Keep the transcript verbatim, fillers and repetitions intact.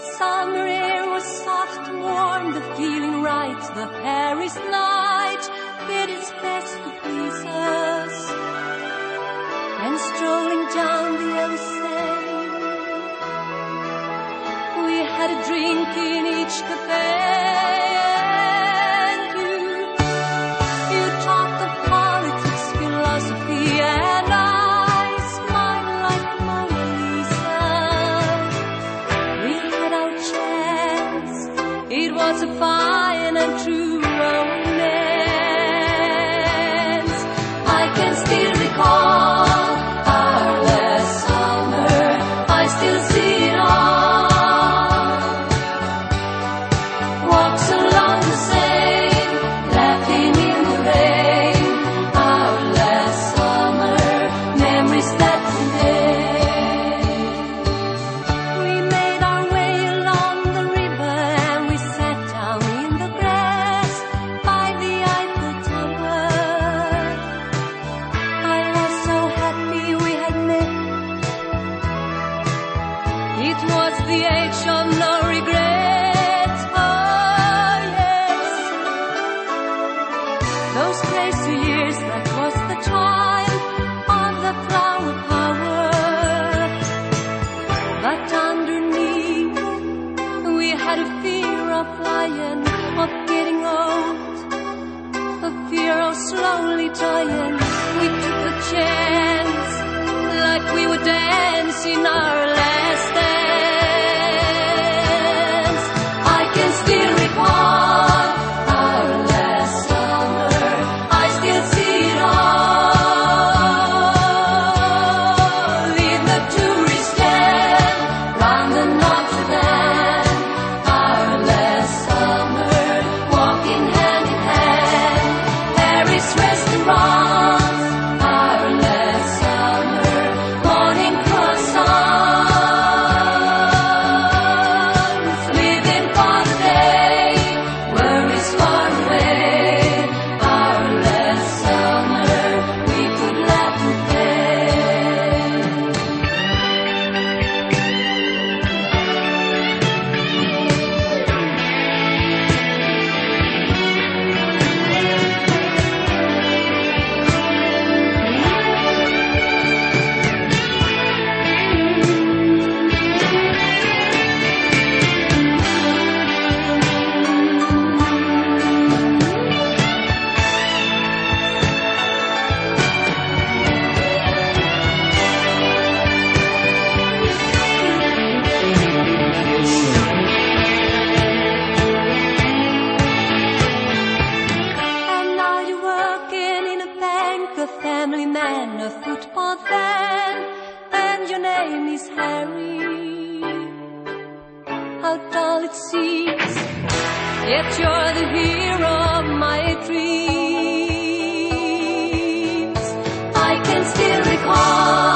summer air was soft and warm, the feeling right, the Paris night did its best to please us. And strolling down the Elysee, we had a drink in each cafe. And you, you talked of politics, philosophy, and I smiled like Mona Lisa. We had our chance, it was a fine and true romance. I can still recall our last summer, I still see it all. Walks along the Seine, laughing in the rain. Our last summer, memories that we made. We made our way along the river and we sat down in the grass by the Eiffel Tower. I was so happy we had met. It was the age of no regrets. Oh yes, those crazy years, that was the time of the flower power. But underneath, we had a fear of flying, of getting old, a fear of slowly dying. We took a chance, like we would dance in our last dance. I can still recall our last summer, I still see it all. In the tourist stand, round the Notre Dame. Our last summer, walking hand in hand. Paris restaurants. Our last summer, morning croissants. Living for the day, worries far away. Our last summer, we could laugh and play. And now you're working in a bank, a family man, a football fan, and your name is Harry. How dull it seems, yet you're the hero of my dreams. I can still recall